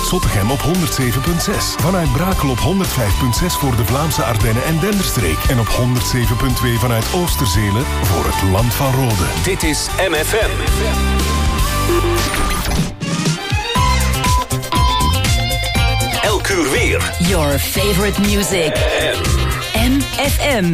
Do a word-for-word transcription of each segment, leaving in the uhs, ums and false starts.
Zottegem op honderd zeven komma zes. Vanuit Brakel op honderd vijf komma zes voor de Vlaamse Ardennen en Denderstreek. En op honderd zeven komma twee vanuit Oosterzelen voor het Land van Rode. Dit is M F M. Elk uur weer. Your favorite music. M F M.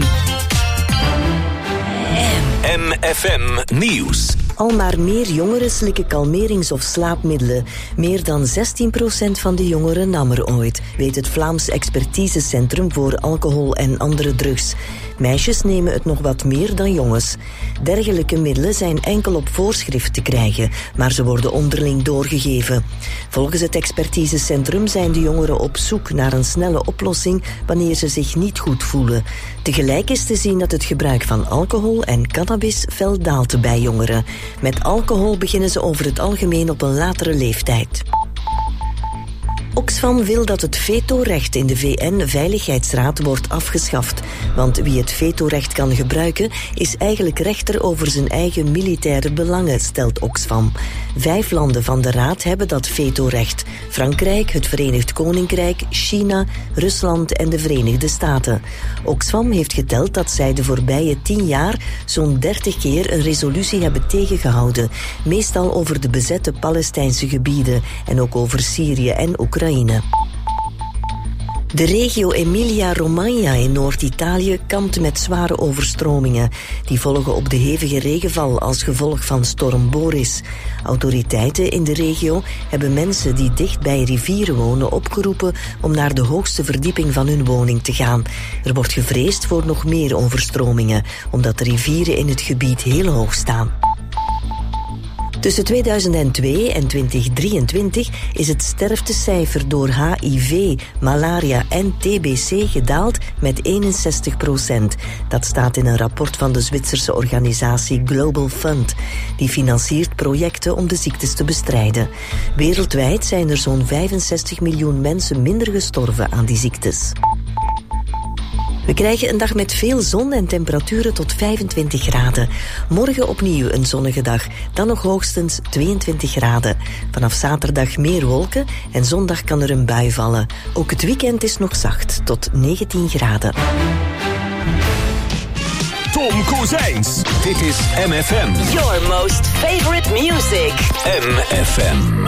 M F M Nieuws. Al maar meer jongeren slikken kalmerings- of slaapmiddelen. Meer dan zestien procent van de jongeren nam er ooit, weet het Vlaams Expertisecentrum voor Alcohol en Andere Drugs. Meisjes nemen het nog wat meer dan jongens. Dergelijke middelen zijn enkel op voorschrift te krijgen, maar ze worden onderling doorgegeven. Volgens het Expertisecentrum zijn de jongeren op zoek naar een snelle oplossing wanneer ze zich niet goed voelen. Tegelijk is te zien dat het gebruik van alcohol en cannabis fel daalt bij jongeren. Met alcohol beginnen ze over het algemeen op een latere leeftijd. Oxfam wil dat het vetorecht in de V N-veiligheidsraad wordt afgeschaft. Want wie het vetorecht kan gebruiken, is eigenlijk rechter over zijn eigen militaire belangen, stelt Oxfam. Vijf landen van de raad hebben dat vetorecht. Frankrijk, het Verenigd Koninkrijk, China, Rusland en de Verenigde Staten. Oxfam heeft geteld dat zij de voorbije tien jaar zo'n dertig keer een resolutie hebben tegengehouden. Meestal over de bezette Palestijnse gebieden en ook over Syrië en Oekraïne. De regio Emilia-Romagna in Noord-Italië kampt met zware overstromingen. Die volgen op de hevige regenval als gevolg van storm Boris. Autoriteiten in de regio hebben mensen die dicht bij rivieren wonen opgeroepen om naar de hoogste verdieping van hun woning te gaan. Er wordt gevreesd voor nog meer overstromingen, omdat de rivieren in het gebied heel hoog staan. Tussen tweeduizend twee en twintig drieëntwintig is het sterftecijfer door H I V, malaria en T B C gedaald met eenenzestig procent. Dat staat in een rapport van de Zwitserse organisatie Global Fund. Die financiert projecten om de ziektes te bestrijden. Wereldwijd zijn er zo'n vijfenzestig miljoen mensen minder gestorven aan die ziektes. We krijgen een dag met veel zon en temperaturen tot vijfentwintig graden. Morgen opnieuw een zonnige dag, dan nog hoogstens tweeëntwintig graden. Vanaf zaterdag meer wolken en zondag kan er een bui vallen. Ook het weekend is nog zacht, tot negentien graden. Tom Kozijns. Dit is M F M. Your most favorite music. M F M.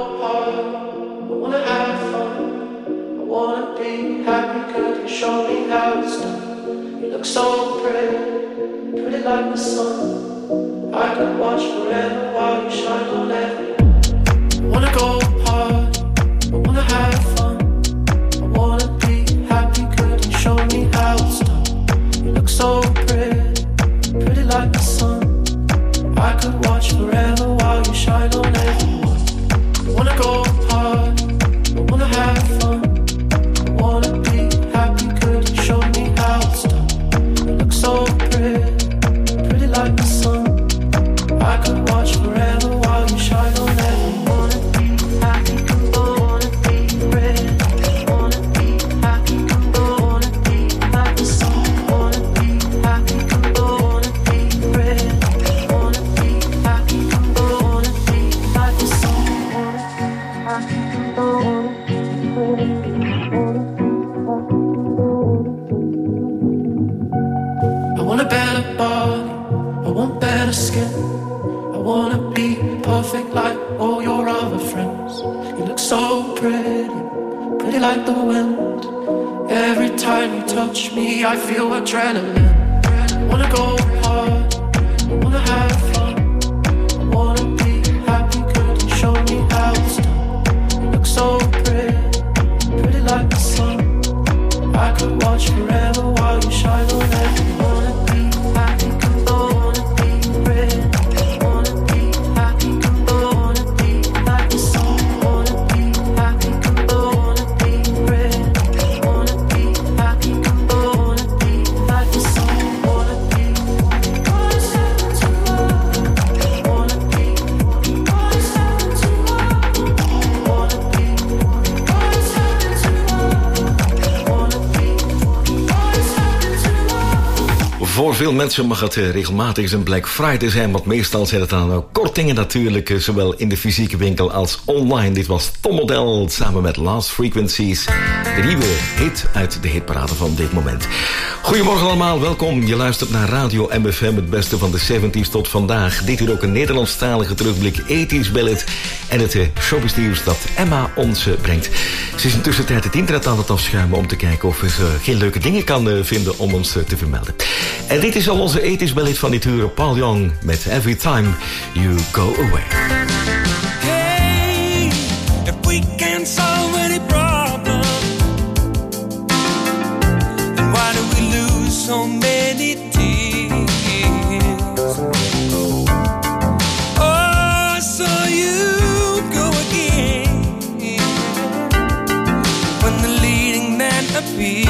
Show me how it's done. You look so pretty, pretty like the sun. I could watch forever while you shine on everyone. I wanna go hard, I wanna have fun. I wanna be happy, could you show me how it's done? You look so pretty, pretty like the sun. I could watch forever while you shine on everyone. I wanna go hard, I wanna have fun. I wanna be happy, could you show me how it's done? You look so pretty, pretty like the sun. I could watch forever while you shine on everyone. Wanna be happy, wanna be pretty. Wanna be happy, wanna be like the sun. Wanna be happy, wanna be pretty. Wanna be happy, wanna be like the sun. Wanna be happy, wanna be pretty. I want a better body, I want better skin. I wanna be perfect like all your other friends. You look so pretty, pretty like the wind. Every time you touch me, I feel adrenaline. I wanna go hard, I wanna have fun. I wanna be happy, could you show me how it's done? You look so pretty, pretty like the sun. I could watch forever while you shine on everyone. veel mensen mag het uh, regelmatig een Black Friday zijn, want meestal zijn het dan ook kortingen natuurlijk, uh, zowel in de fysieke winkel als online. Dit was Tom Model samen met Last Frequencies, de nieuwe hit uit de hitparade van dit moment. Goedemorgen allemaal, welkom. Je luistert naar Radio M F M, het beste van de zeventig's tot vandaag. Dit uur ook een Nederlandstalige terugblik, tachtiger ballad en het uh, showbiznieuws dat Emma ons uh, brengt. Ze is in tussentijd het internet aan het afschuimen om te kijken of ze uh, geen leuke dingen kan uh, vinden om ons uh, te vermelden. En dit is al onze tachtiger ballad van dit uur, Paul Young met Every Time You Go Away. Hey, if we can't solve any problem, then why do we lose so many tears? Oh, so you go again when the leading man appears.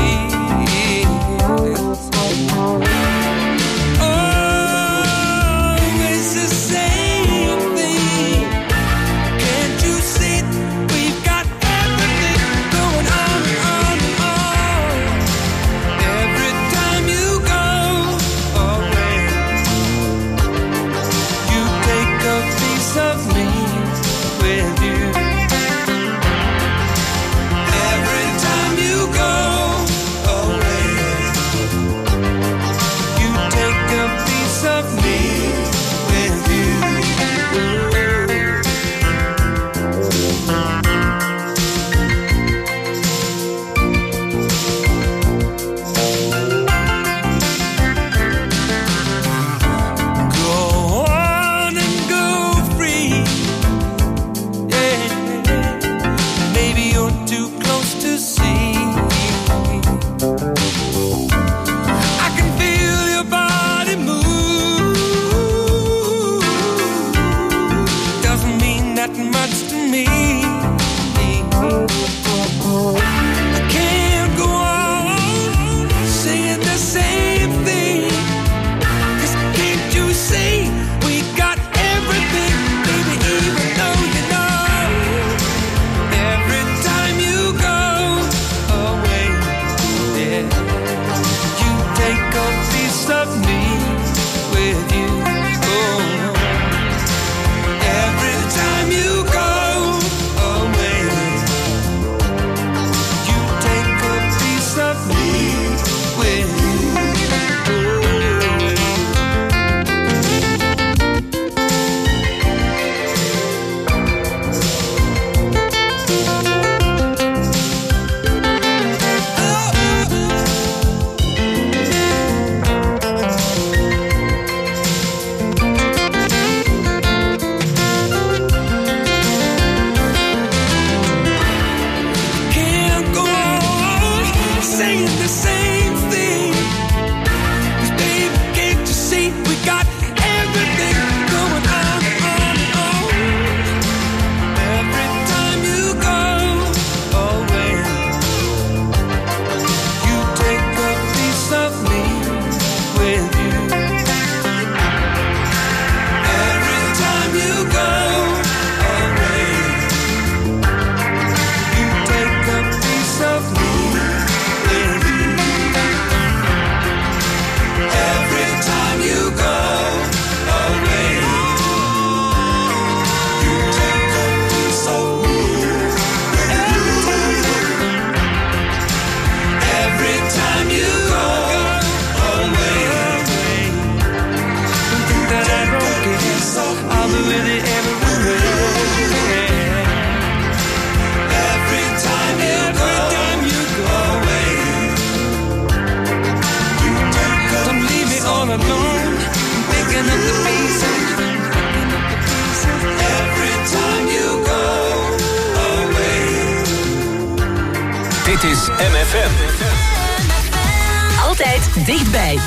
Dit is M F M. Altijd dichtbij.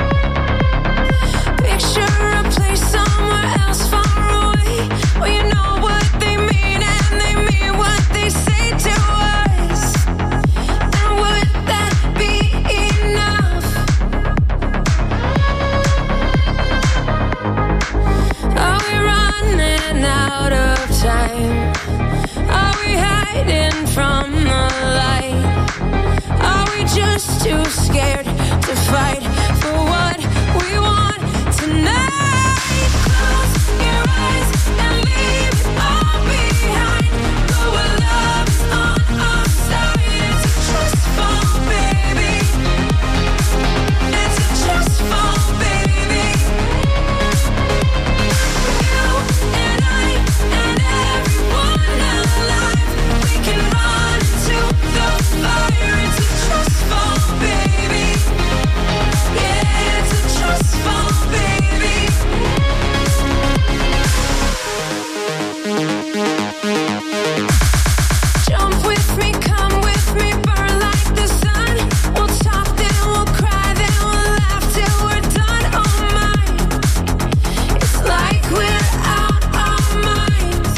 Picture a place somewhere else far away where you know too scared to fight for what we want tonight. Close your eyes and leave it all behind. Go where love is on our side. It's a trust fall, baby. It's a trust fall, baby. You and I and everyone alive, we can run into the fire. It's a trust fall, baby. Yeah, it's a trust fall, baby. Jump with me, come with me, burn like the sun. We'll talk, then we'll cry, then we'll laugh till we're done. Oh my, it's like we're out our minds.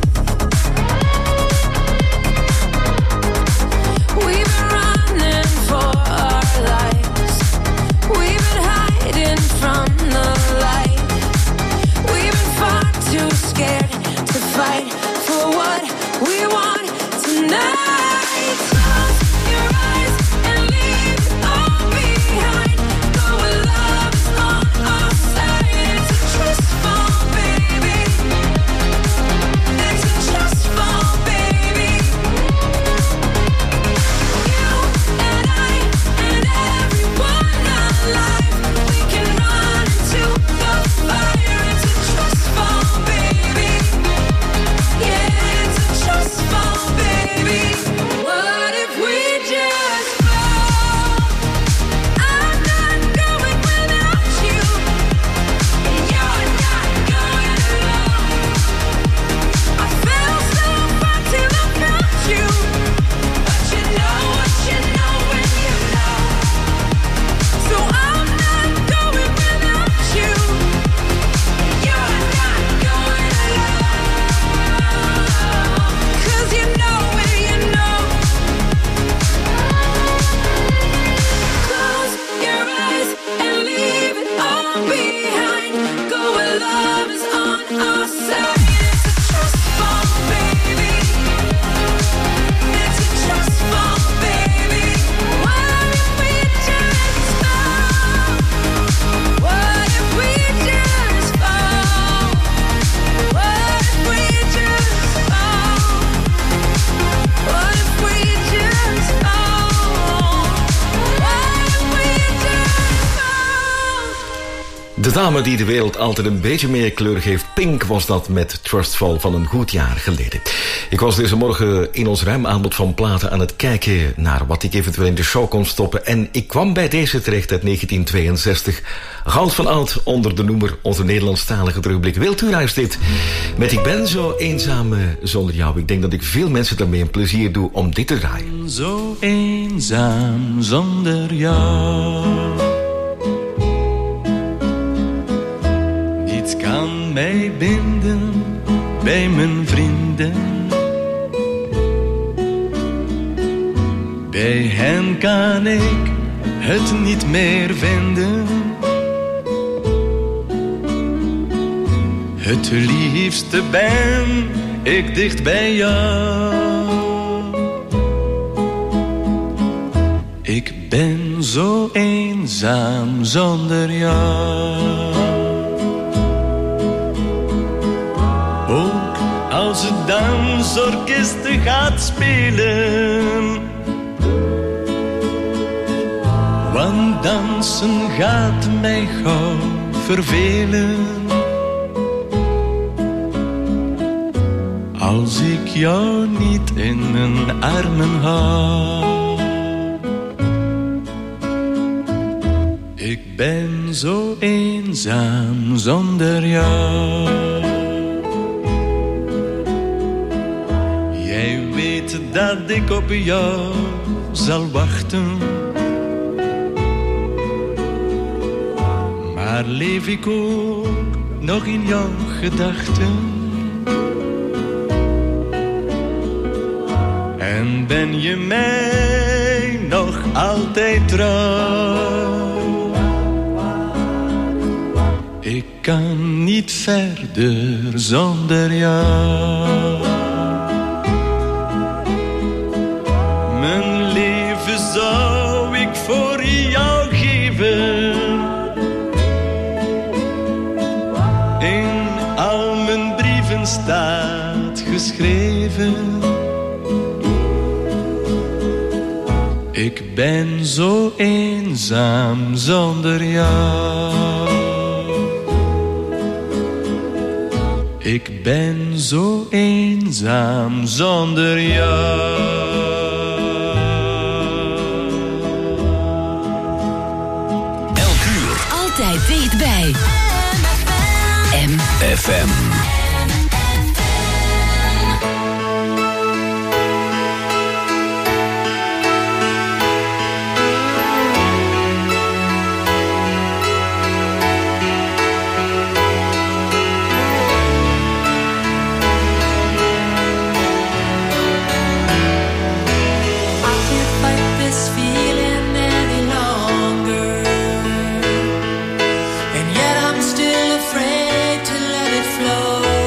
We've been running for our lives. We've been hiding from the light. We've been far too scared to fight for what we want tonight. Close your eyes and leave it all behind. Go where love is on our side. It's a trust fall, baby. It's a trust fall, baby. You and I and everyone alive, we can run into the fire. It's a trust fall, baby. Yeah, it's a trust fall, baby. What if we just fall? I'm not going without you, and you're not going alone. I fell so far till I found you, but you know what you know when you know. So I'm not going without you, and you're not going alone. 'Cause you know when you know. Close your eyes and leave it all behind. Go where love is on our side. It's a trust fall, baby. It's a trust fall, baby. What if we just fall? What if we just fall? What if we just fall? What if we just fall? What if we just fall? De dame die de wereld altijd een beetje meer kleur geeft, Pink, was dat met Trustfall van een goed jaar geleden. Ik was deze morgen in ons ruim aanbod van platen aan het kijken naar wat ik eventueel in de show kon stoppen. En ik kwam bij deze terecht uit negentien tweeënzestig. Goud van oud onder de noemer onze Nederlandstalige terugblik. Wiltura is dit. Met Ik ben zo eenzaam zonder jou. Ik denk dat ik veel mensen daarmee een plezier doe om dit te draaien. Zo eenzaam zonder jou. Niets kan mij binden bij mijn vrienden. Bij hen kan ik het niet meer vinden. Het liefste ben ik dicht bij jou. Ik ben zo eenzaam zonder jou. Ook als het dansorkest gaat spelen, want dansen gaat mij gauw vervelen. Als ik jou niet in mijn armen hou. Ik ben zo eenzaam zonder jou. Jij weet dat ik op jou zal wachten. Maar leef ik ook nog in jouw gedachten. En ben je mij nog altijd trouw? Ik kan niet verder zonder jou. Mijn leven zou ik voor geschreven. Ik ben zo eenzaam zonder jou. Ik ben zo eenzaam zonder jou. Elk uur. Altijd dichtbij. M F M. Afraid to let it flow.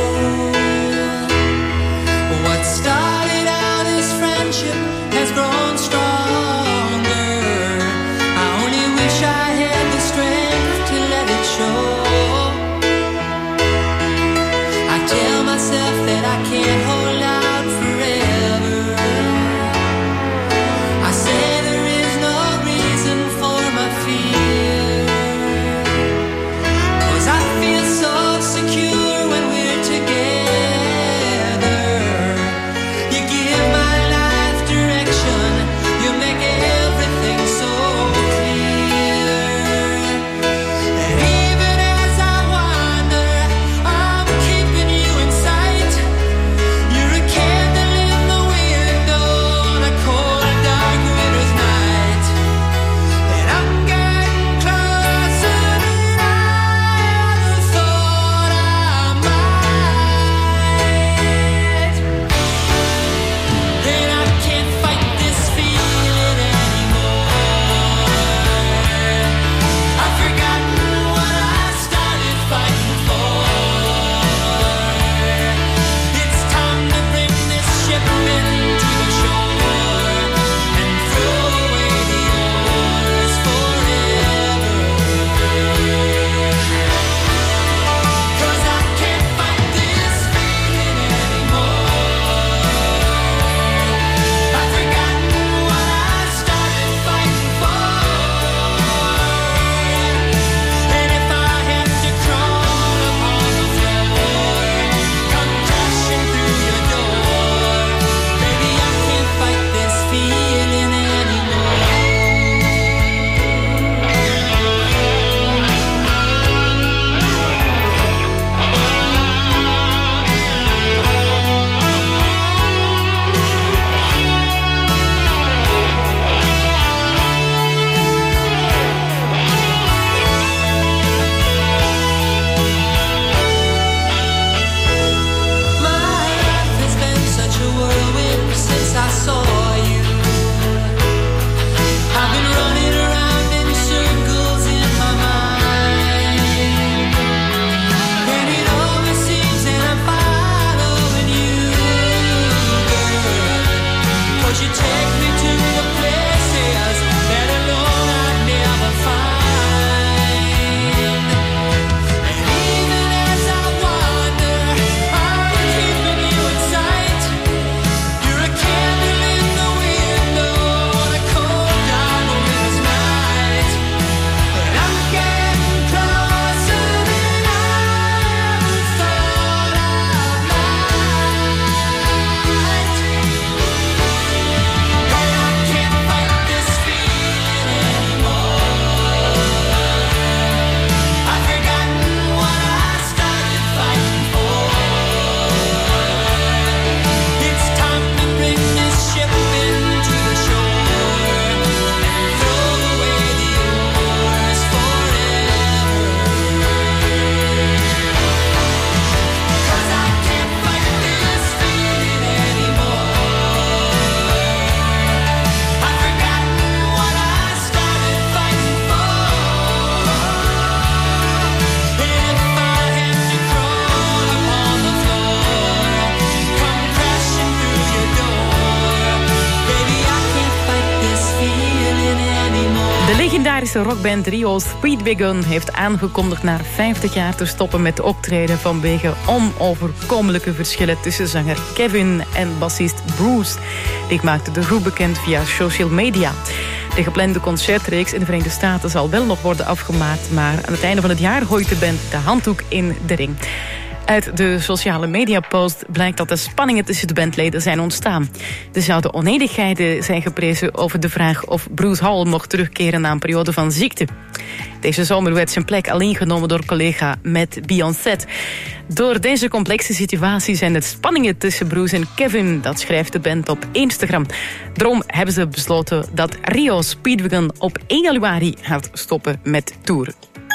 legendarische rockband Rio Speedwagon heeft aangekondigd na vijftig jaar te stoppen met optreden vanwege onoverkomelijke verschillen tussen zanger Kevin en bassist Bruce. Die maakte de groep bekend via social media. De geplande concertreeks in de Verenigde Staten zal wel nog worden afgemaakt, maar aan het einde van het jaar gooit de band de handdoek in de ring. Uit de sociale mediapost blijkt dat er spanningen tussen de bandleden zijn ontstaan. Er zouden onenigheden zijn geprezen over de vraag of Bruce Hall mocht terugkeren na een periode van ziekte. Deze zomer werd zijn plek alleen genomen door collega Matt Beyoncé. Door deze complexe situatie zijn er spanningen tussen Bruce en Kevin. Dat schrijft de band op Instagram. Daarom hebben ze besloten dat Rio Speedwagon op één januari gaat stoppen met tour.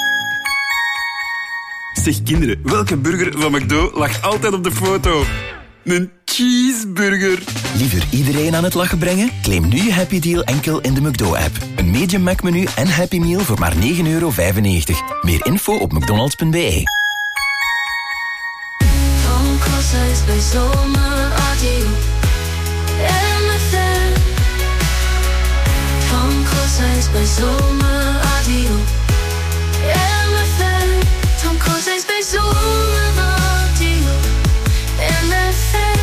Zeg kinderen, welke burger van McDo lag altijd op de foto? Een cheeseburger. Liever iedereen aan het lachen brengen? Claim nu je Happy Deal enkel in de McDo-app. Een medium Mac-menu en Happy Meal voor maar negen euro vijfennegentig. Meer info op mcdonalds punt b e. Van cosas bij zomerradio. M F M. Van cosas bij zomerradio. M F M. Van cosas bij zomerradio. M F M.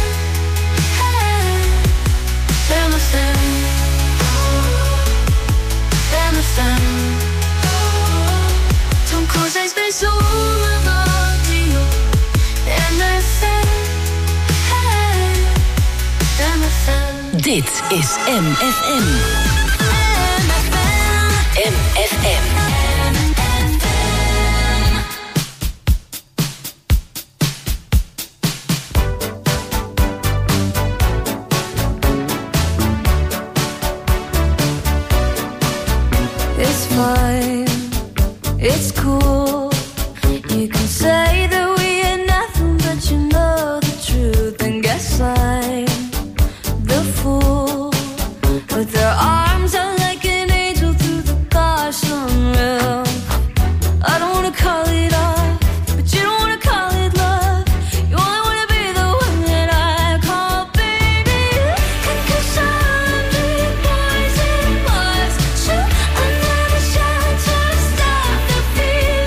M F M. M F M. Van cosas bij zomerradio. M F M. M F M. Dit is M F M. M F M. It's fine, it's cool. You can say that we ain't nothing, but you know the truth. And guess I'm the fool. With their arms out like an angel through the gosh unreal. I don't wanna call it off, but you don't wanna call it love. You only wanna be the one that I call baby. And 'cause I'm big boys and boys, shoot, I never shout to stop the feeling.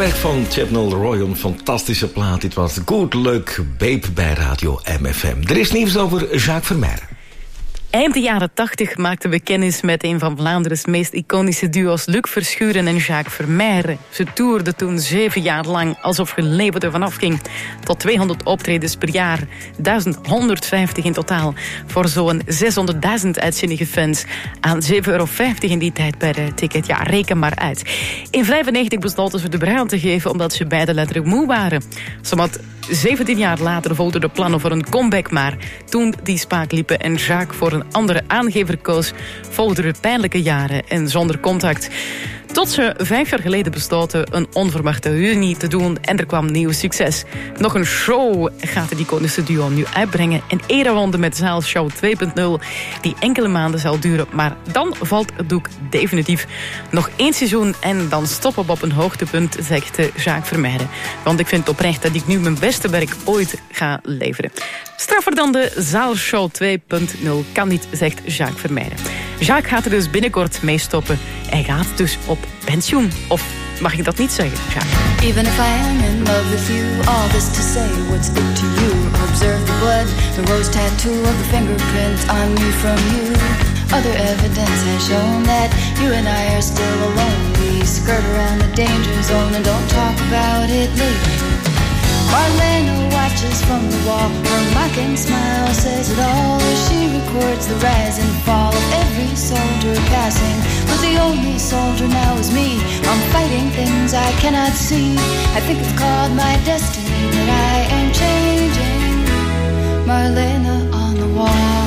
werk van Chapnell Roy, een fantastische plaat. Dit was Good Luck Babe bij Radio M F M. Er is nieuws over Jacques Vermeijren. Eind de jaren tachtig maakten we kennis met een van Vlaanderen's meest iconische duo's, Luc Verschuren en Jacques Vermeijren. Ze toerden toen zeven jaar lang alsof hun leven ervan afging. Tot tweehonderd optredens per jaar, duizend honderdvijftig in totaal. Voor zo'n zeshonderdduizend uitzinnige fans. Aan zeven euro vijftig in die tijd per ticket. Ja, reken maar uit. In vijfennegentig besloten ze de brui aan te geven omdat ze beide letterlijk moe waren. Zowat zeventien jaar later volgden de plannen voor een comeback, maar toen die spaak liepen en Jacques voor een andere aangever koos, volgden er pijnlijke jaren en zonder contact. Tot ze vijf jaar geleden besloten een onverwachte reunie te doen en er kwam nieuw succes. Nog een show gaat het iconische duo nu uitbrengen. Een ereronde met Zaalshow twee punt nul die enkele maanden zal duren. Maar dan valt het doek definitief. Nog één seizoen en dan stoppen we op een hoogtepunt, zegt Jacques Vermeijren. Want ik vind oprecht dat ik nu mijn beste werk ooit ga leveren. Straffer dan de Zaalshow twee punt nul kan niet, zegt Jacques Vermeijren. Jacques gaat er dus binnenkort mee stoppen. Hij gaat dus op pensioen. Of mag ik dat niet zeggen, Jacques? Even if I am in love with you, all this to say, what's it to you? Observe the blood, the rose tattoo of the fingerprint on me from you. Other evidence has shown that you and I are still alone. We skirt around the danger zone and don't talk about it later. Marlena watches from the wall. Her mocking smile says it all as she records the rise and fall of every soldier passing. But the only soldier now is me. I'm fighting things I cannot see. I think it's called my destiny that I am changing. Marlena on the wall.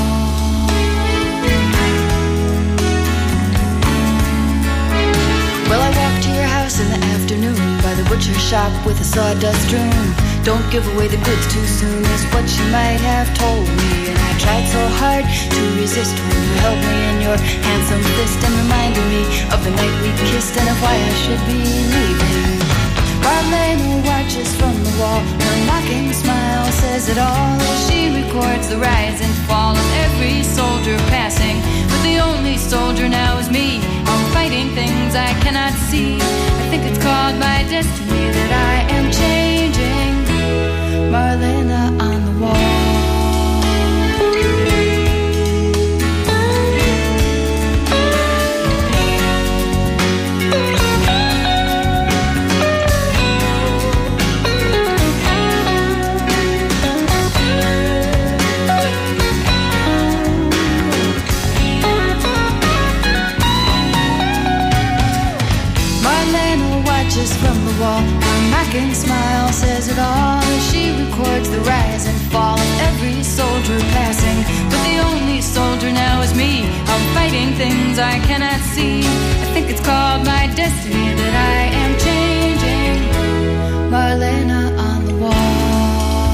Well, I walked to your house in the afternoon by the butcher shop with a sawdust broom. Don't give away the goods too soon is what you might have told me. And I tried so hard to resist when you held me in your handsome fist and reminded me of the night we kissed and of why I should be leaving. Marlena watches from the wall. Her mocking smile says it all as she records the rise and fall of every soldier passing. But the only soldier now is me. I'm fighting things I cannot see. I think it's called my destiny that I am changing. Marlena on the wall. Watches from the wall. Her mocking smile says it all as she records the rise and fall of every soldier passing. But the only soldier now is me. I'm fighting things I cannot see. I think it's called my destiny that I am changing. Marlena on the wall.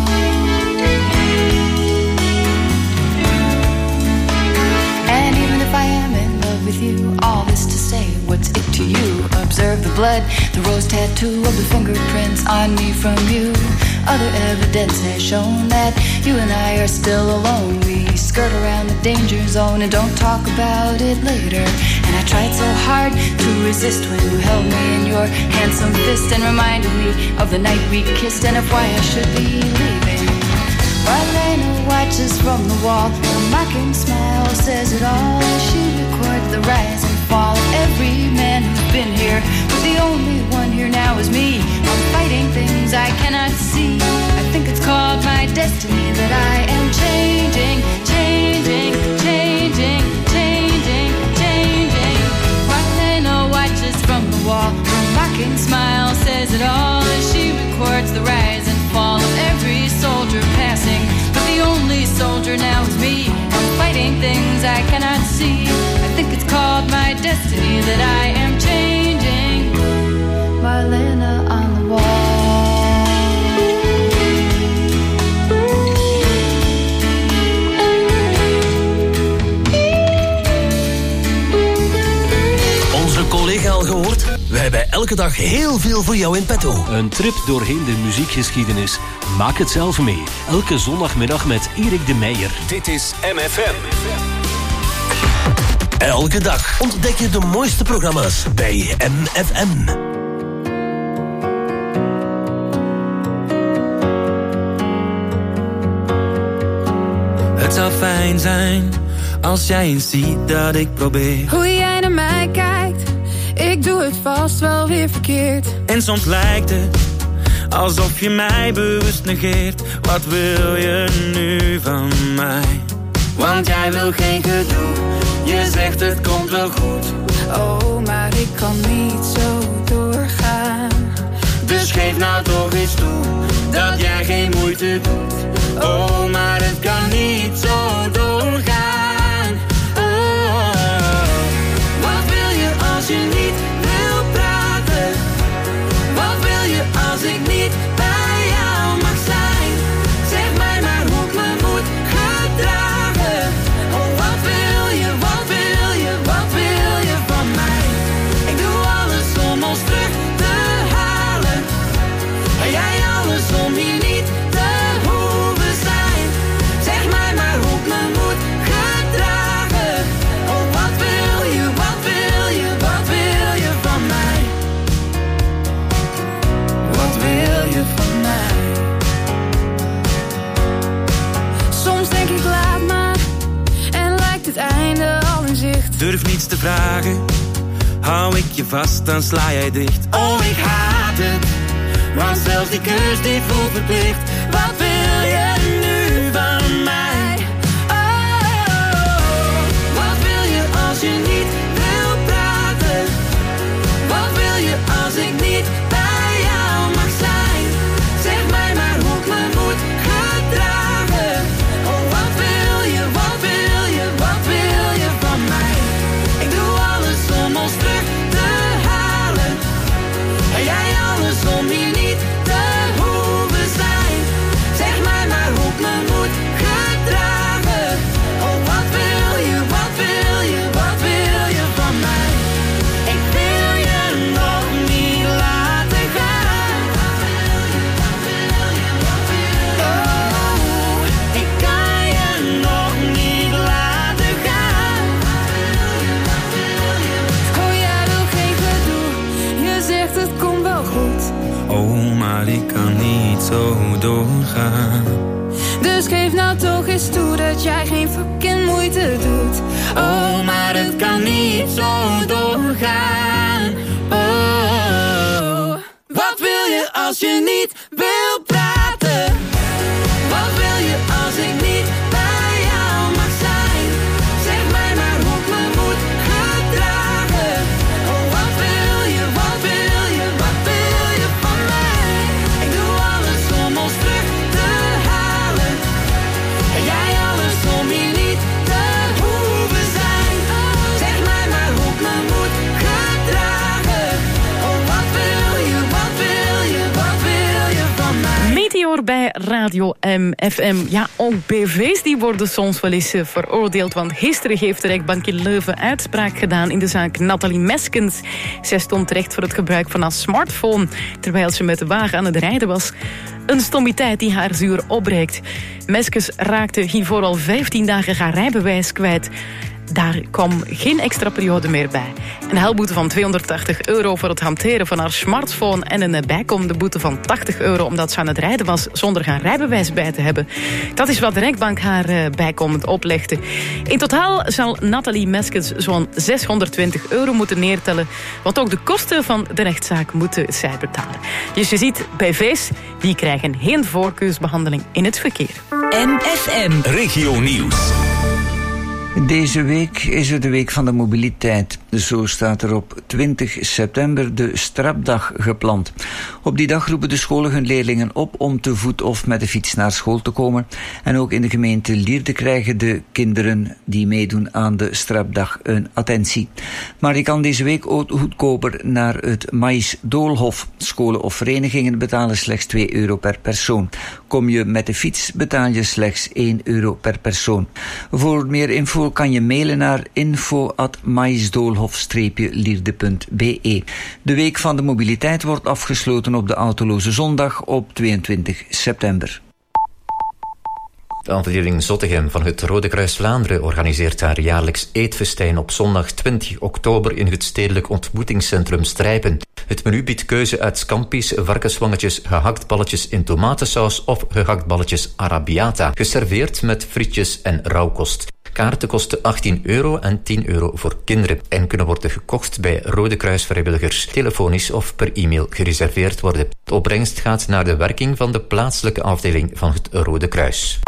And even if I am in love with you, all this to say, what's it to you? Observe the blood, the rose tattoo of the fingerprints on me from you. Other evidence has shown that you and I are still alone. We skirt around the danger zone and don't talk about it later. And I tried so hard to resist when you held me in your handsome fist and reminded me of the night we kissed and of why I should be leaving. Marlena watches from the wall. Her mocking smile says it all as she records the rise and fall of every man who's been here. But the only one here now is me. I'm fighting things I cannot see. I think it's called my destiny that I am changing, changing, changing, changing, changing. Marlena watches from the wall. Her mocking smile says it all as she records the rise and fall of every soldier passing. But the only soldier now is me. I'm fighting things I cannot see. I think it's called my destiny that I am changing. Marlena on the wall. Onze collega al gehoord? We hebben elke dag heel veel voor jou in petto. Een trip doorheen de muziekgeschiedenis. Maak het zelf mee. Elke zondagmiddag met Erik de Meijer. Dit is M F M. Elke dag ontdek je de mooiste programma's bij M F M. fijn zijn als jij eens ziet dat ik probeer. Hoe jij naar mij kijkt, ik doe het vast wel weer verkeerd. En soms lijkt het alsof je mij bewust negeert. Wat wil je nu van mij? Want jij wil geen gedoe, je zegt het komt wel goed. Oh, maar ik kan niet zo doorgaan. Dus geef nou toch eens toe dat jij geen moeite doet. Oh, maar het kan niet zo doorgaan. Oh, wat wil je als je niet wil praten? Wat wil je als ik niet bij jou mag zijn? Zeg mij maar hoe ik me moet gedragen. Oh, wat wil je, wat wil je, wat wil je van mij? Ik doe alles om ons terug te halen. En jij alles om hier niet te hoeven zijn. Zeg mij maar hoe ik me moet gedragen. Oh, wat wil je, wat wil je, wat wil je van mij? Wat wil je van mij? Soms denk ik laat maar, en lijkt het einde al in zicht. Durf niets te vragen, hou ik je vast, dan sla jij dicht. Oh, ik haat het, want zelfs die kus die voelt verplicht. Wat wil je nu van mij? Oh, wat wil je als je niet wil praten? Wat wil je als ik niet bij jou mag zijn? Zeg mij maar hoe ik me moet gedragen. Oh, wat wil je, wat wil je, wat wil je van mij? Ik doe alles om ons terug te halen. En jij alles om hier niet te hoeven zijn. Zeg mij maar hoe ik me moet gedragen. Oh, wat wil je, wat wil je, wat wil je van mij? Ik wil je nog niet laten gaan. Oh, ik kan je nog niet laten gaan. Oh, jij wil geen gedoe, je zegt het komt wel goed. Oh, maar ik kan niet zo doorgaan. Dus geef nou toch eens toe dat jij geen fucking moeite doet. Oh, maar het kan niet zo doorgaan. Oh, wat wil je als je niet wil praten? Wat wil je als ik niet bij jou mag zijn? Zeg mij maar hoe ik me moet gedragen. Oh, wat wil je, wat wil je, wat wil je van mij? Ik doe alles om ons terug te halen. En jij alles om hier niet te hoeven zijn. Zeg mij maar hoe ik me moet gedragen. Oh, wat wil je, wat wil je, wat wil je van mij? Meteor bij Radio M F M. Ja, ook B V's die worden soms wel eens uh, veroordeeld. Want gisteren heeft de rechtbank in Leuven uitspraak gedaan in de zaak Nathalie Meskens. Zij stond terecht voor het gebruik van haar smartphone terwijl ze met de wagen aan het rijden was. Een stommiteit die haar zuur opbreekt. Meskens raakte hiervoor al vijftien dagen haar rijbewijs kwijt. Daar kwam geen extra periode meer bij. Een huilboete van tweehonderdtachtig euro voor het hanteren van haar smartphone en een bijkomende boete van tachtig euro omdat ze aan het rijden was zonder haar rijbewijs bij te hebben. Dat is wat de rechtbank haar uh, bijkomend oplegde. In totaal zal Nathalie Meskens zo'n zeshonderdtwintig euro moeten neertellen, want ook de kosten van de rechtszaak moeten zij betalen. Dus je ziet, B V's die krijgen geen voorkeursbehandeling in het verkeer. M F M Regio Nieuws. Deze week is het de week van de mobiliteit. Zo staat er op twintig september de strapdag gepland. Op die dag roepen de scholen hun leerlingen op om te voet of met de fiets naar school te komen. En ook in de gemeente Lierde krijgen de kinderen die meedoen aan de strapdag een attentie. Maar je kan deze week ook goedkoper naar het Maïs Doolhof. Scholen of verenigingen betalen slechts twee euro per persoon. Kom je met de fiets betaal je slechts één euro per persoon. Voor meer info kan je mailen naar info at maïsdoolhof lierde punt b e. De week van de mobiliteit wordt afgesloten op de autoloze zondag op tweeëntwintig september. De afdeling Zottegem van het Rode Kruis Vlaanderen organiseert haar jaarlijks eetfestijn op zondag twintig oktober in het stedelijk ontmoetingscentrum Strijpen. Het menu biedt keuze uit scampi's, varkenswangetjes, gehaktballetjes in tomatensaus of gehaktballetjes arabiata, geserveerd met frietjes en rauwkost. Kaarten kosten achttien euro en tien euro voor kinderen en kunnen worden gekocht bij Rode Kruis vrijwilligers, telefonisch of per e-mail gereserveerd worden. De opbrengst gaat naar de werking van de plaatselijke afdeling van het Rode Kruis.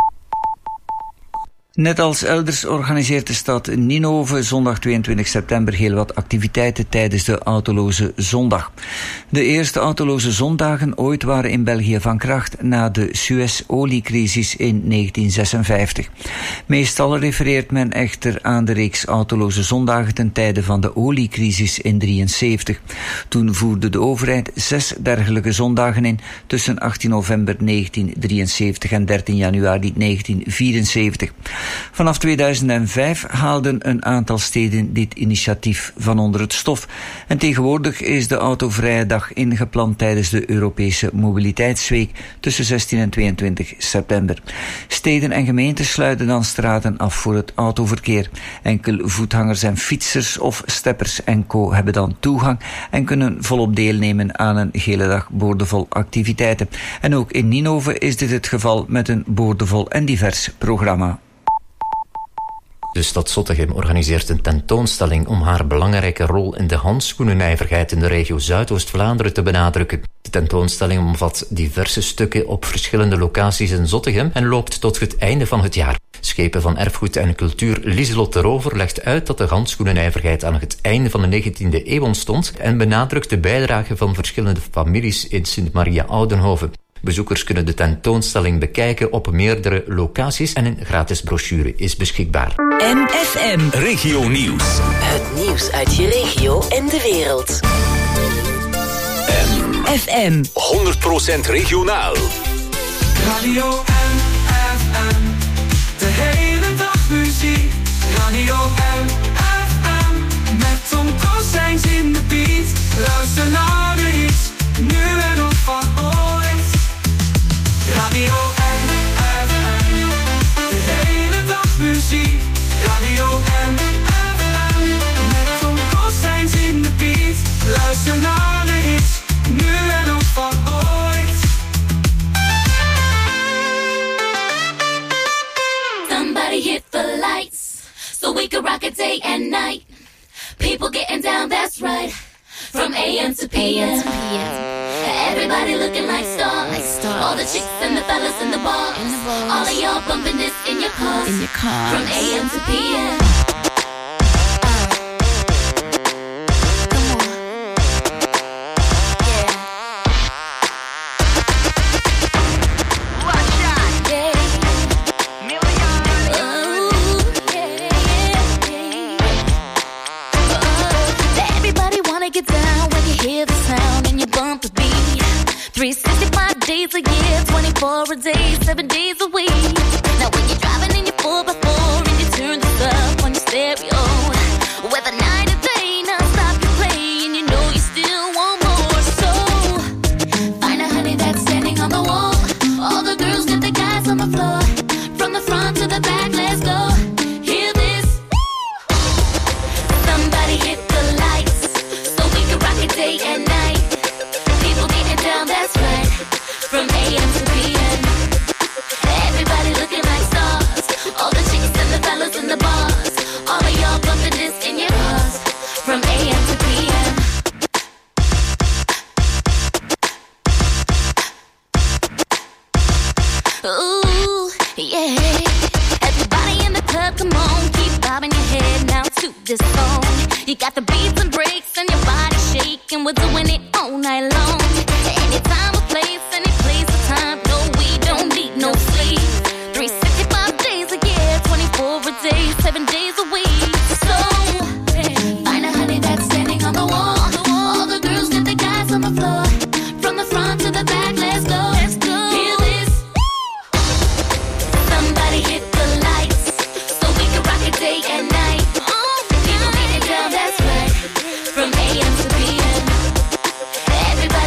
Net als elders organiseert de stad Ninove zondag tweeëntwintig september heel wat activiteiten tijdens de autoloze zondag. De eerste autoloze zondagen ooit waren in België van kracht na de Suez-oliecrisis in negentien zesenvijftig. Meestal refereert men echter aan de reeks autoloze zondagen ten tijde van de oliecrisis in drieënzeventig. Toen voerde de overheid zes dergelijke zondagen in tussen achttien november negentien drieënzeventig en dertien januari negentien vierenzeventig. Vanaf tweeduizend vijf haalden een aantal steden dit initiatief van onder het stof. En tegenwoordig is de autovrije dag ingepland tijdens de Europese Mobiliteitsweek tussen zestien en tweeëntwintig september. Steden en gemeenten sluiten dan straten af voor het autoverkeer. Enkel voetgangers en fietsers of steppers en co hebben dan toegang en kunnen volop deelnemen aan een hele dag boordevol activiteiten. En ook in Ninove is dit het geval met een boordevol en divers programma. De stad Zottegem organiseert een tentoonstelling om haar belangrijke rol in de handschoenennijverheid in de regio Zuidoost-Vlaanderen te benadrukken. De tentoonstelling omvat diverse stukken op verschillende locaties in Zottegem en loopt tot het einde van het jaar. Schepen van Erfgoed en Cultuur Lieselot de Rover legt uit dat de handschoenennijverheid aan het einde van de negentiende eeuw ontstond en benadrukt de bijdrage van verschillende families in Sint-Maria-Oudenhoven. Bezoekers kunnen de tentoonstelling bekijken op meerdere locaties en een gratis brochure is beschikbaar. M F M Regio Nieuws. Het nieuws uit je regio en de wereld. M F M honderd procent regionaal. Radio M F M, de hele dag muziek. Radio M F M, met Tom Kossijns in de beat. Luister naar de hits, nu en nog van ooit. Radio M F M, de hele dag muziek. Radio M F M, met Tom Kossijns in de beat. Luister naar de hits, nu en nog van ooit. Somebody hit the lights, so we can rock it day and night. People getting down, that's right. From A M to P M. Everybody looking like stars. Like stars. All the chicks and the fellas in the bars. In the bars. All of y'all bumping this in your cars. In your cars. From A M to P M. Get down when you hear the sound and you bump the beat. three sixty-five days a year, twenty-four a day, seven days a week. Now when you're driving in your four by four and you turn this up on your stereo, whether night or day, non-stop you play and you know you still want more. So find a honey that's standing on the wall. All the girls get the guys on the floor. From the front to the back, let's go. Hear this? Somebody hit the lights, rock it day and night. People getting down, that's right. From A M to P M. Everybody looking like stars. All the chicks and the fellas in the bars. All of y'all bumping this in your cars. From A M to P M. Ooh, yeah. Everybody in the club, come on. Keep bobbing your head now to this song. You got the beats and breaks and your body shaking. We're doing it all night long. Anytime, a place, any place, a time. No, we don't need no sleep. three sixty-five days a year, twenty-four a day, seven days a week. So, find a honey that's standing on the wall. All the girls get the guys on the floor. From the front to the back, let's go. Let's go. Hear this? Somebody hit the lights, so we can rock it day and night. People getting down, that's right. From A M to P M. Everybody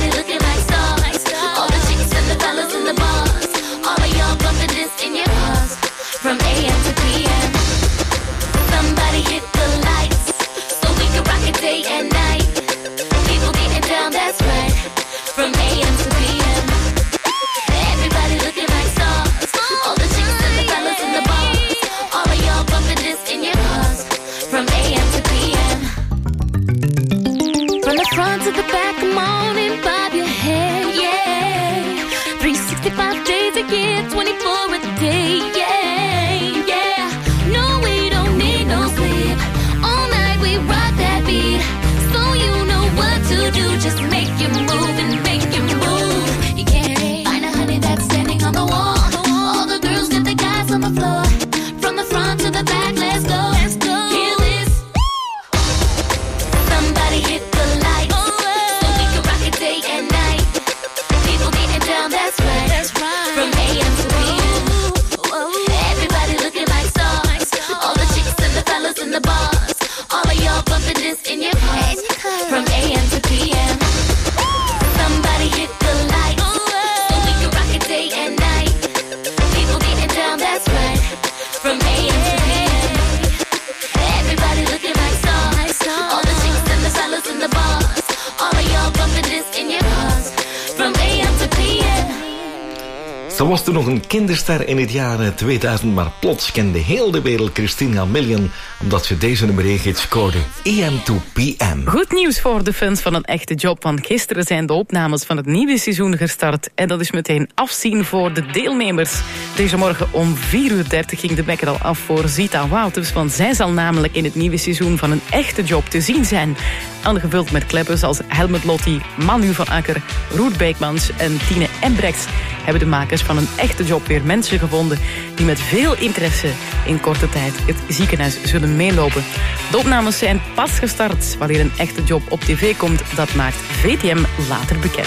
Ze was toen nog een kinderster in het jaar tweeduizend, maar plots kende heel de wereld Christina Milian, omdat ze deze nummer één hit scoorde. A M to P M. Goed nieuws voor de fans van Een Echte Job, want gisteren zijn de opnames van het nieuwe seizoen gestart. En dat is meteen afzien voor de deelnemers. Deze morgen om vier uur dertig ging de wekker al af voor Zita Wouters, want zij zal namelijk in het nieuwe seizoen van Een Echte Job te zien zijn. Aangevuld met kleppers als Helmut Lotti, Manu van Akker, Roert Beekmans en Tine Embrechts hebben de makers van Een Echte Job weer mensen gevonden die met veel interesse in korte tijd het ziekenhuis zullen meelopen. De opnames zijn pas gestart. Wanneer Een Echte Job op tv komt, dat maakt V T M later bekend.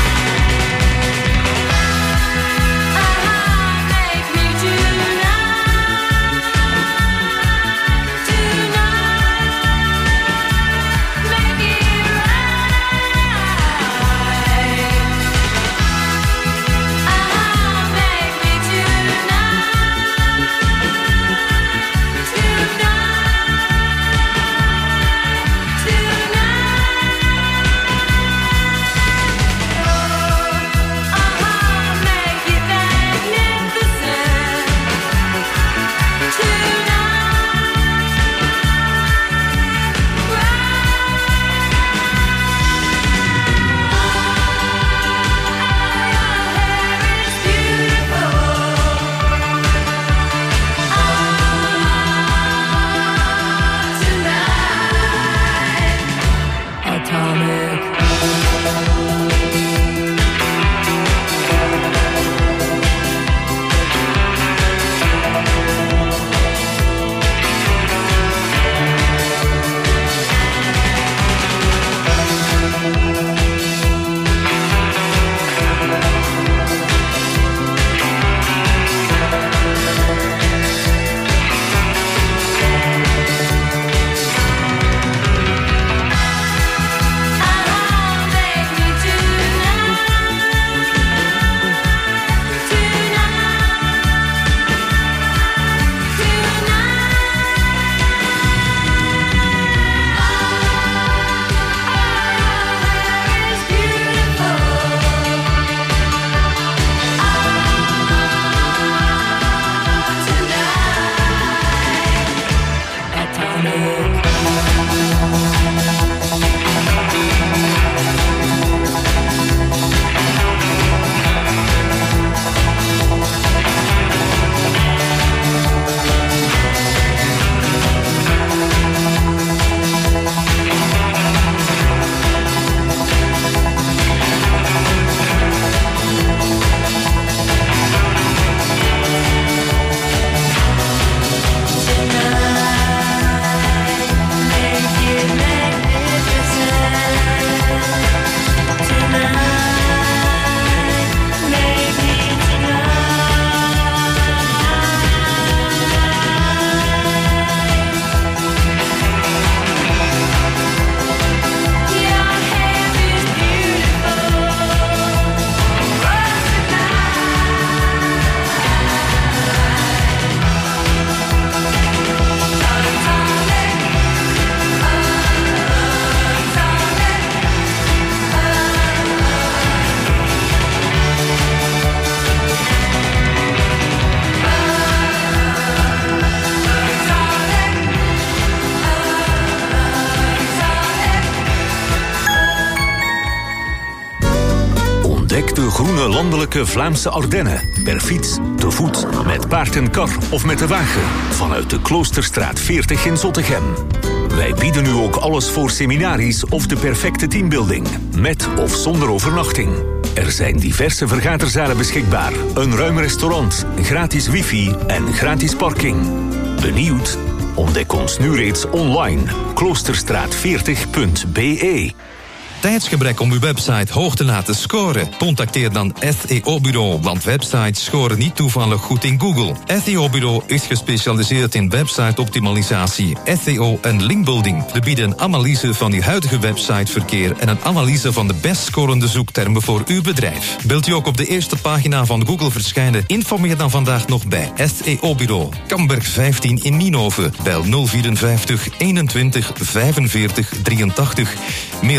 De groene landelijke Vlaamse Ardennen. Per fiets, te voet, met paard en kar of met de wagen. Vanuit de Kloosterstraat veertig in Zottegem. Wij bieden u ook alles voor seminaries of de perfecte teambuilding. Met of zonder overnachting. Er zijn diverse vergaderzalen beschikbaar. Een ruim restaurant, gratis wifi en gratis parking. Benieuwd? Ontdek ons nu reeds online. kloosterstraat veertig punt b e. Tijdsgebrek om uw website hoog te laten scoren? Contacteer dan S E O-bureau, want websites scoren niet toevallig goed in Google. S E O-bureau is gespecialiseerd in website-optimalisatie, S E O en linkbuilding. We bieden een analyse van uw huidige websiteverkeer en een analyse van de best scorende zoektermen voor uw bedrijf. Wilt u ook op de eerste pagina van Google verschijnen? Informeer dan vandaag nog bij S E O-bureau. Kamberg vijftien in Nienhoven. Bel nul vierenvijftig eenentwintig vijfenveertig drieëntachtig. Mail info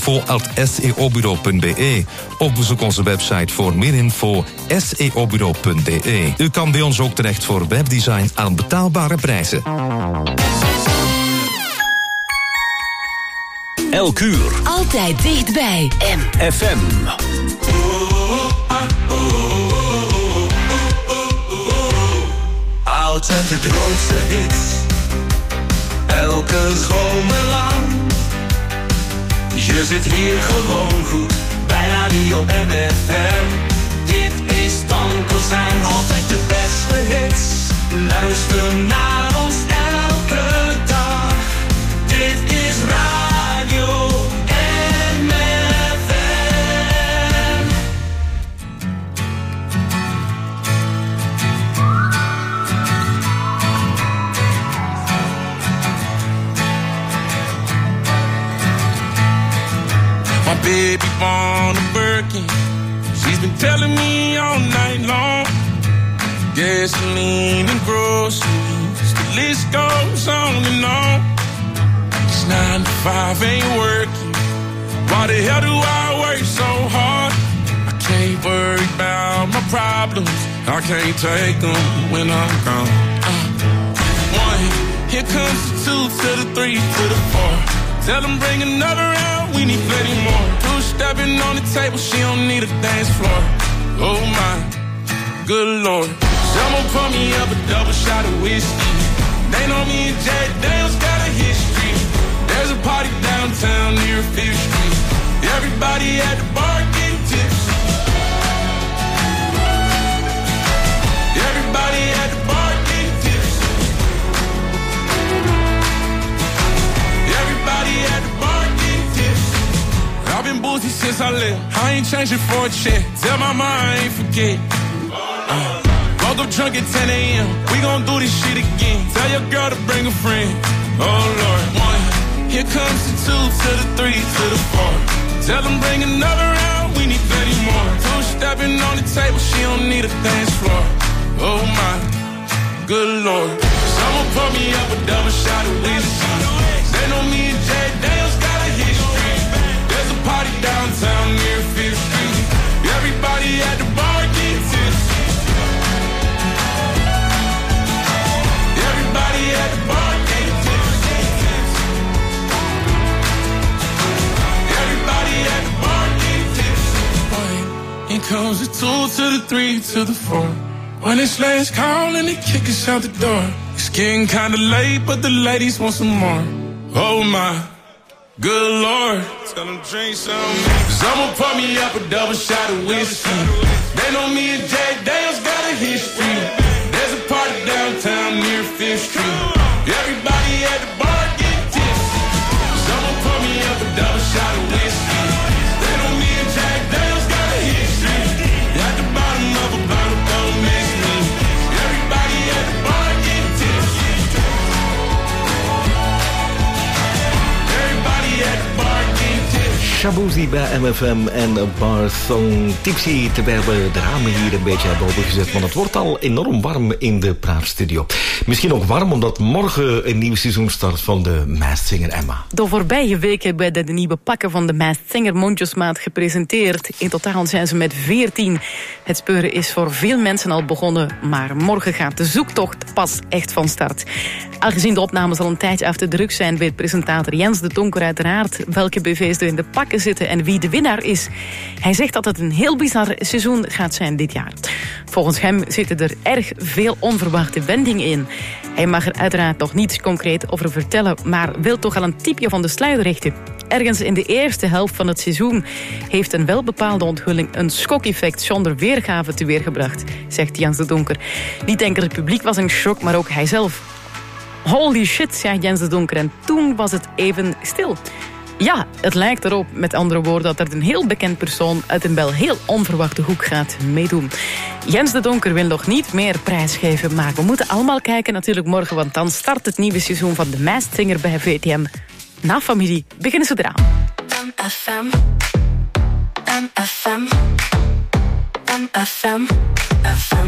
info at s e o bureau punt b e of bezoek onze website voor meer info s e o bureau punt b e. U kan bij ons ook terecht voor webdesign aan betaalbare prijzen. Elk uur. Altijd dichtbij. M. F M. Oud en de grootste hits. Elke zomer lang. Je zit hier gewoon goed. Bij Radio M F M. Dit is Tanko zijn. Altijd de beste hits. Luister naar ons elke dag. Dit is Radio M F M. My baby born a Birkin. She's been telling me all night long. Gasoline and groceries, the list goes on and on. It's nine to five, ain't working. Why the hell do I work so hard? I can't worry about my problems. I can't take them when I'm gone. Uh, one, here comes the two to the three to the four. Tell them bring another round, we need plenty more. Two stepping on the table, she don't need a dance floor. Oh my, good Lord. Someone pour me up a double shot of whiskey. They know me and Jack Daniels got a history. There's a party downtown near Fifth Street. Everybody at the bar getting tipsy. Everybody at the bar getting tipsy. Everybody at the bar getting tipsy. I've been boozy since I left. I ain't changing for a check. Tell my mom I ain't forget. Uh. Woke up drunk at ten a.m. We gon' do this shit again. Tell your girl to bring a friend. Oh Lord, one. Here comes the two to the three to the four. Tell them bring another round. We need plenty more. Two stepping on the table. She don't need a dance floor. Oh my, good Lord. Someone pour me up a double shot of whiskey. They know me and Jack Daniels got a history. There's a party downtown near Fifth Street. Everybody at the bar getting tipsy. Everybody at the bar getting tipsy. Everybody at the bar getting tipsy. Here comes the two to the three to the four. When it's last call and they kick us out the door. It's getting kinda late, but the ladies want some more. Oh my, good Lord. Tell them drink some. Someone pour me up a double shot of whiskey. They know me and Jack Daniels got a history. There's a party downtown near Fifth Street. Everybody at the bar getting tipsy. Someone pour me up a double shot of whiskey. They know me and Jack Daniels got a history. At the bottom of a bottle, don't miss me. Everybody at the bar getting tipsy. Everybody at the bar getting tipsy. Shabuzi bij M F M en Bar Song Tipsy, terwijl we de ramen hier een beetje hebben opengezet, want het wordt al enorm warm in de Praatstudio. Misschien ook warm omdat morgen een nieuw seizoen start van de Masked Singer, Emma. De voorbije weken hebben we de nieuwe pakken van de Masked Singer mondjesmaat gepresenteerd. In totaal zijn ze met veertien. Het speuren is voor veel mensen al begonnen, maar morgen gaat de zoektocht pas echt van start. Aangezien de opnames al een tijdje af de druk zijn, weet presentator Jens de Donker uiteraard welke B V's er in de pakken zitten en wie de winnaar is. Hij zegt dat het een heel bizar seizoen gaat zijn dit jaar. Volgens hem zitten er erg veel onverwachte wendingen in. Hij mag er uiteraard nog niets concreet over vertellen, maar wil toch al een tipje van de sluier richten. Ergens in de eerste helft van het seizoen heeft een welbepaalde onthulling een schokeffect zonder weergave teweeggebracht, zegt Jens de Donker. Niet enkel het publiek was in shock, maar ook hij zelf. Holy shit, zei Jens de Donker, en toen was het even stil. Ja, het lijkt erop, met andere woorden, dat er een heel bekend persoon uit een wel heel onverwachte hoek gaat meedoen. Jens de Donker wil nog niet meer prijsgeven, maar we moeten allemaal kijken natuurlijk morgen, want dan start het nieuwe seizoen van de Masked Singer bij V T M. Na familie beginnen ze eraan. M F M, M F M, M F M, F M.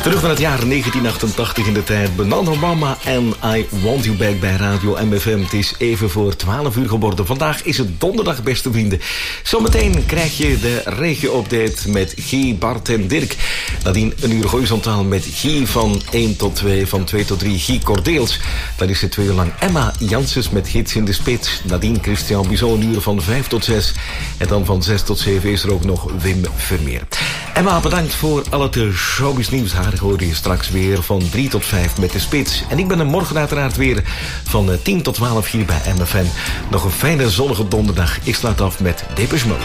Terug naar het jaar negentien achtentachtig in de tijd. Banana Mama en I Want You Back bij Radio M F M. Het is even voor twaalf uur geworden. Vandaag is het donderdag, beste vrienden. Zometeen krijg je de regio-update met Guy, Bart en Dirk. Nadien een uur horizontaal met Guy van één tot twee, van twee tot drie Guy Cordeels. Dan is het twee uur lang Emma Janssens met Hits in de Spits. Nadien Christian Bison, een uur van vijf tot zes. En dan van zes tot zeven is er ook nog Wim Vermeer. Emma, bedankt voor al het showbiz nieuws. Haar hoor je straks weer van drie tot vijf met de Spits. En ik ben er morgen uiteraard weer van tien tot twaalf hier bij M F M. Nog een fijne zonnige donderdag. Ik sluit af met Depeche Mode.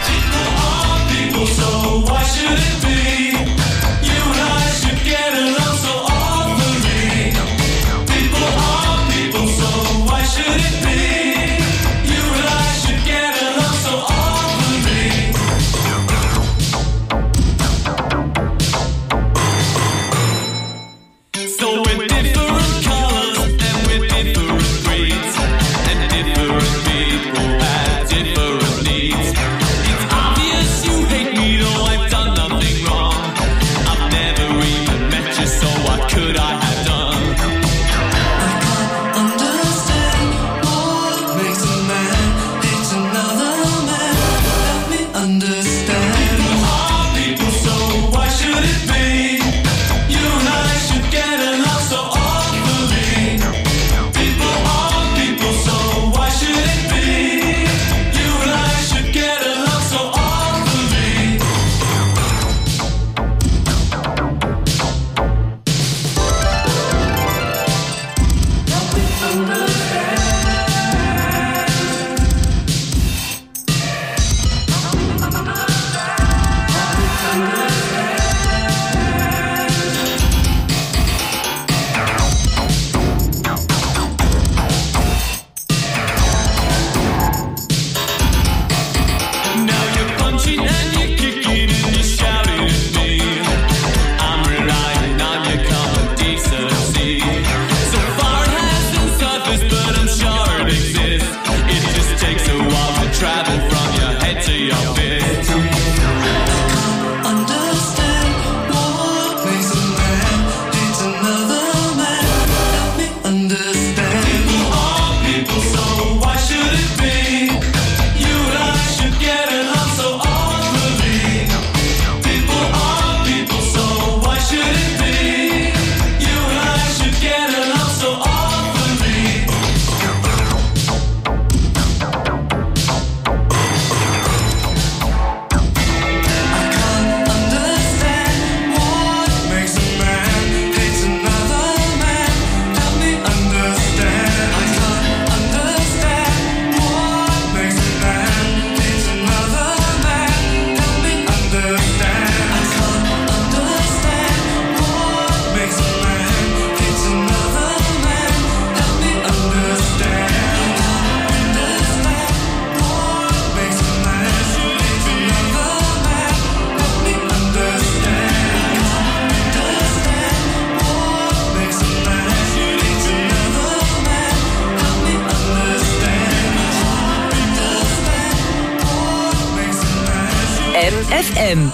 F M.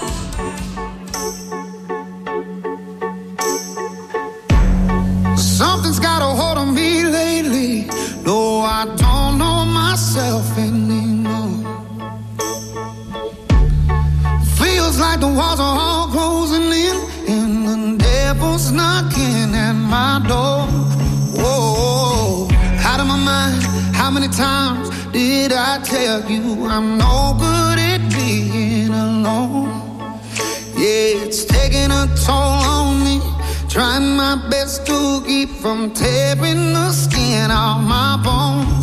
Something's got a hold on me lately. No, I don't know myself anymore. Feels like the walls are all closing in, and the devil's knocking at my door. Whoa, out of my mind. How many times did I tell you I'm no good at being alone? Yeah, it's taking a toll on me. Trying my best to keep from tearing the skin off my bones.